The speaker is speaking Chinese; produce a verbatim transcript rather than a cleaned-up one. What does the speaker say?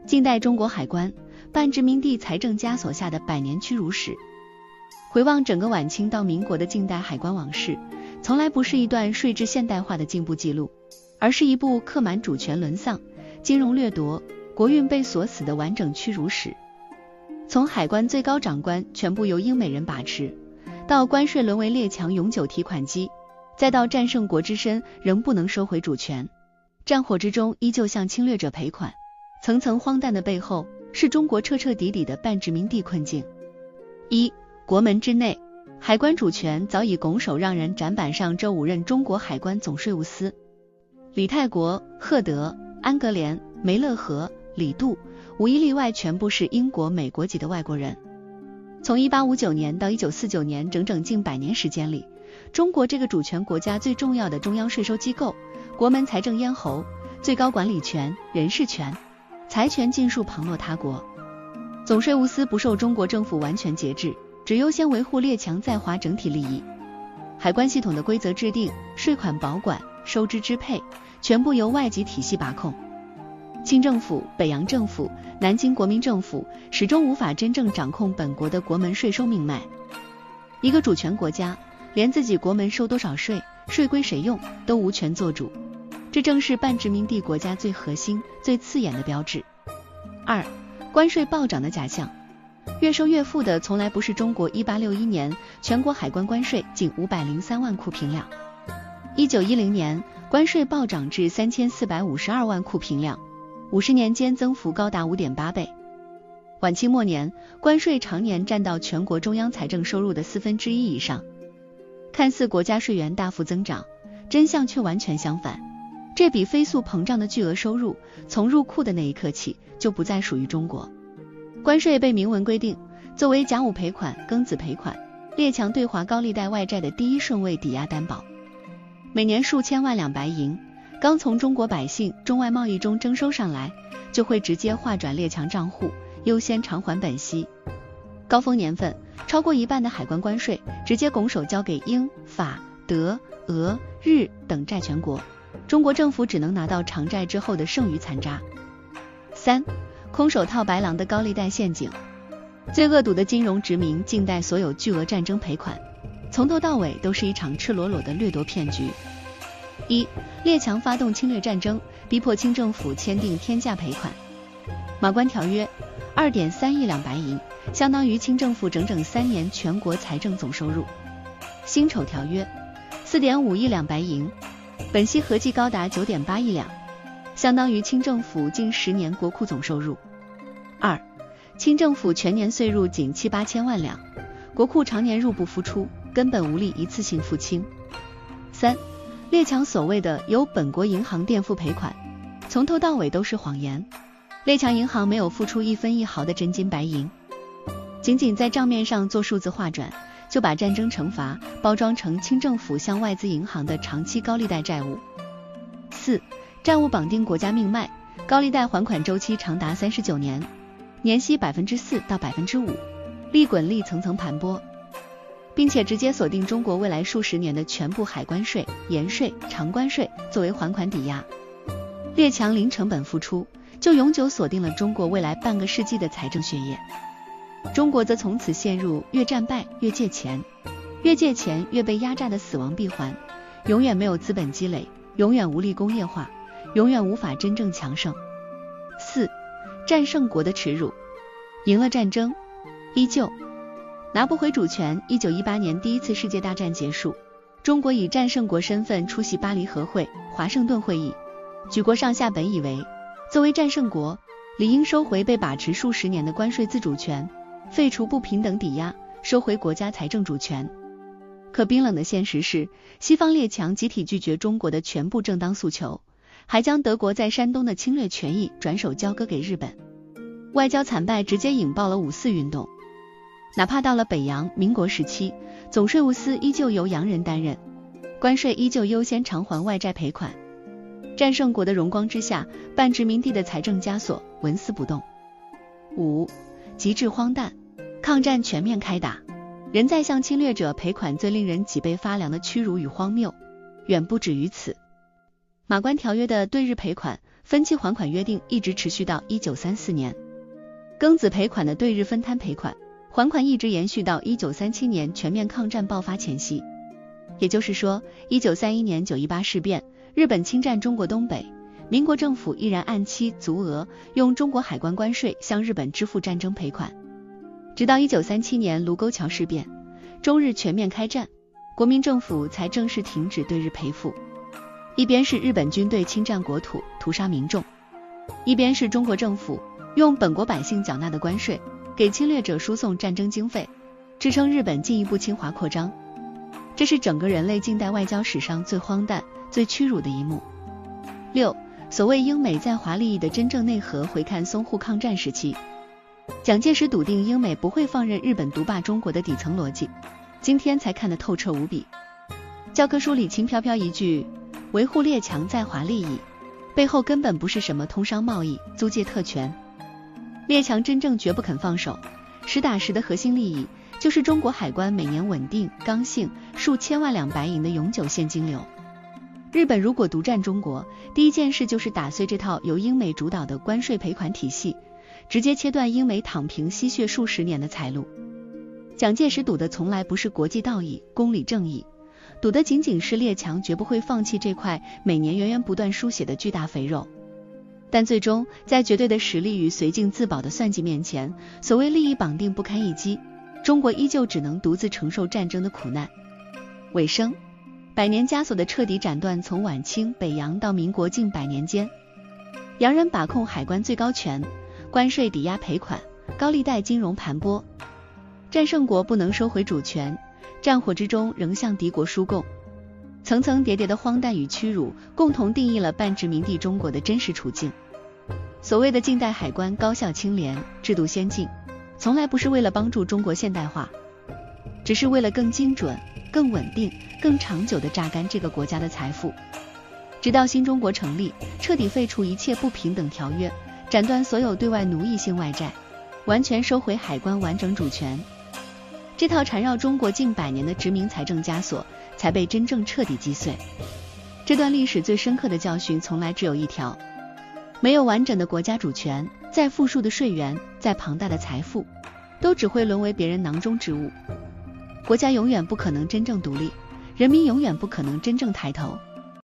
近代中国海关半殖民地财政枷锁下的百年屈辱史。回望整个晚清到民国的近代海关往事，从来不是一段税制现代化的进步记录，而是一部刻满主权沦丧、金融掠夺、国运被锁死的完整屈辱史。从海关最高长官全部由英美人把持，到关税沦为列强永久提款机，再到战胜国之身仍不能收回主权，战火之中依旧向侵略者赔款，层层荒诞的背后，是中国彻彻底底的半殖民地困境。一、国门之内，海关主权早已拱手让人。展板上这五任中国海关总税务司，李泰国、赫德、安格连、梅勒和、李杜，无一例外全部是英国、美国籍的外国人。从一八五九年到一九四九年，整整近百年时间里，中国这个主权国家最重要的中央税收机构，国门财政咽喉，最高管理权、人事权、财权尽数旁落他国。总税务司不受中国政府完全节制，只优先维护列强在华整体利益。海关系统的规则制定、税款保管、收支支配，全部由外籍体系把控。清政府、北洋政府、南京国民政府始终无法真正掌控本国的国门税收命脉。一个主权国家，连自己国门收多少税、税归谁用都无权做主，这正是半殖民地国家最核心、最刺眼的标志。二、关税暴涨的假象。越收越富的从来不是中国。一八六一年，全国海关关税仅五百零三万库平两。一九一零年，关税暴涨至三千四百五十二万库平两，五十年间增幅高达 五点八倍。晚清末年，关税常年占到全国中央财政收入的四分之一以上。看似国家税源大幅增长，真相却完全相反。这笔飞速膨胀的巨额收入，从入库的那一刻起，就不再属于中国。关税被明文规定，作为甲午赔款、庚子赔款、列强对华高利贷外债的第一顺位抵押担保。每年数千万两白银，刚从中国百姓中外贸易中征收上来，就会直接划转列强账户，优先偿还本息。高峰年份，超过一半的海关关税直接拱手交给英、法、德、俄、日等债权国，中国政府只能拿到偿债之后的剩余残渣。三、空手套白狼的高利贷陷阱。最恶毒的金融殖民，近代所有巨额战争赔款，从头到尾都是一场赤裸裸的掠夺骗局。一、列强发动侵略战争，逼迫清政府签订天价赔款。马关条约 二点三亿两白银，相当于清政府整整三年全国财政总收入。辛丑条约 四点五亿两白银，本息合计高达 九点八亿两，相当于清政府近十年国库总收入。二、清政府全年税入仅七八千万两，国库常年入不敷出，根本无力一次性付清。三、列强所谓的由本国银行垫付赔款，从头到尾都是谎言，列强银行没有付出一分一毫的真金白银，仅仅在账面上做数字划转，就把战争惩罚包装成清政府向外资银行的长期高利贷债务。四、债务绑定国家命脉，高利贷还款周期长达三十九年，年息 百分之四 到 百分之五， 利滚利层层盘剥，并且直接锁定中国未来数十年的全部海关税、盐税、长关税作为还款抵押。列强零成本付出，就永久锁定了中国未来半个世纪的财政血液。中国则从此陷入越战败越借钱，越借钱越被压榨的死亡闭环，永远没有资本积累，永远无力工业化，永远无法真正强盛。四、战胜国的耻辱。赢了战争，依旧拿不回主权。一九一八年第一次世界大战结束，中国以战胜国身份出席巴黎和会、华盛顿会议，举国上下本以为作为战胜国，理应收回被把持数十年的关税自主权，废除不平等抵押，收回国家财政主权。可冰冷的现实是，西方列强集体拒绝中国的全部正当诉求，还将德国在山东的侵略权益转手交割给日本。外交惨败直接引爆了五四运动。哪怕到了北洋民国时期，总税务司依旧由洋人担任，关税依旧优先偿还外债赔款。战胜国的荣光之下，半殖民地的财政枷锁纹丝不动。五、极致荒诞，抗战全面开打，人在向侵略者赔款最令人脊背发凉的屈辱与荒谬，远不止于此。马关条约的对日赔款分期还款约定一直持续到一九三四年。庚子赔款的对日分摊赔款还款一直延续到一九三七年全面抗战爆发前夕。也就是说，一九三一年九一八事变，日本侵占中国东北，民国政府依然按期足额用中国海关关税向日本支付战争赔款。直到一九三七年卢沟桥事变，中日全面开战，国民政府才正式停止对日赔付。一边是日本军队侵占国土，屠杀民众，一边是中国政府用本国百姓缴纳的关税给侵略者输送战争经费，支撑日本进一步侵华扩张。这是整个人类近代外交史上最荒诞、最屈辱的一幕。六、所谓英美在华利益的真正内核，回看淞沪抗战时期，蒋介石笃定英美不会放任日本独霸中国的底层逻辑，今天才看得透彻无比。教科书里轻飘飘一句维护列强在华利益，背后根本不是什么通商贸易、租借特权。列强真正绝不肯放手，实打实的核心利益就是中国海关每年稳定、刚性、数千万两白银的永久现金流。日本如果独占中国，第一件事就是打碎这套由英美主导的关税赔款体系，直接切断英美躺平吸血数十年的财路。蒋介石赌的从来不是国际道义、公理正义，赌的仅仅是列强绝不会放弃这块每年源源不断输血的巨大肥肉。但最终在绝对的实力与绥靖自保的算计面前，所谓利益绑定不堪一击，中国依旧只能独自承受战争的苦难。尾声，百年枷锁的彻底斩断，从晚清、北洋到民国近百年间，洋人把控海关最高权，关税抵押赔款，高利贷金融盘剥，战胜国不能收回主权，战火之中仍向敌国输贡，层层叠叠的荒诞与屈辱，共同定义了半殖民地中国的真实处境。所谓的近代海关高效清廉、制度先进，从来不是为了帮助中国现代化，只是为了更精准、更稳定、更长久地榨干这个国家的财富。直到新中国成立，彻底废除一切不平等条约，斩断所有对外奴役性外债，完全收回海关完整主权，这套缠绕中国近百年的殖民财政枷锁才被真正彻底击碎。这段历史最深刻的教训从来只有一条：没有完整的国家主权，再富庶的税源，再庞大的财富，都只会沦为别人囊中之物。国家永远不可能真正独立，人民永远不可能真正抬头。